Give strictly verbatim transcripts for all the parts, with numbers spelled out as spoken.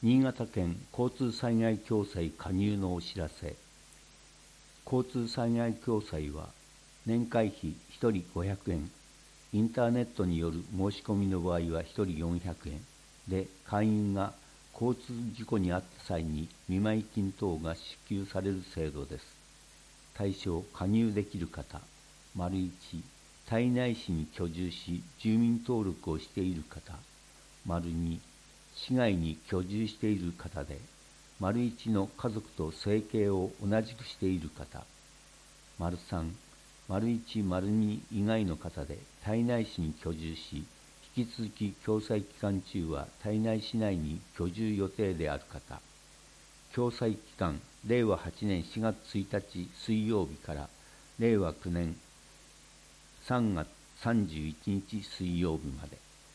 新潟県交通災害共済加入のお知らせ。交通災害共済は年会費ひとりごひゃくえん、インターネットによる申し込みの場合はひとりよんひゃくえんで、会員が交通事故に遭った際に見舞い金等が支給される制度です。対象、加入できる方、丸いち、胎内市に居住し住民登録をしている方、丸に、市外に居住している方で、丸いちの家族と生計を同じくしている方、丸さん、丸いち、丸に以外の方で胎内市に居住し、引き続き共済期間中は胎内市内に居住予定である方、共済期間、れいわはちねんしがつついたち水曜日かられいわくねんさんがつさんじゅういちにち水曜日まで。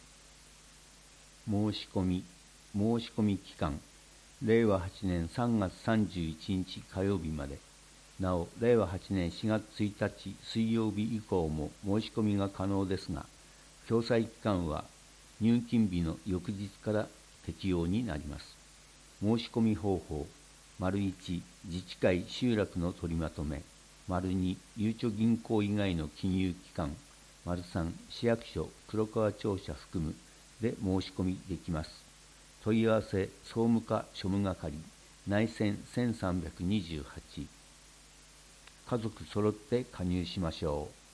申し込み、申し込み期間、れいわはちねんさんがつさんじゅういちにち火曜日まで。なお、れいわはちねんしがつついたち水曜日以降も申し込みが可能ですが、共済期間は入金日の翌日から適用になります。申し込み方法、丸いち、自治会・集落の取りまとめ、丸に、ゆうちょ銀行以外の金融機関、丸さん、市役所、黒川庁舎含むで申し込みできます。問い合わせ、総務課庶務係、内線せんさんびゃくにじゅうはち。家族そろって加入しましょう。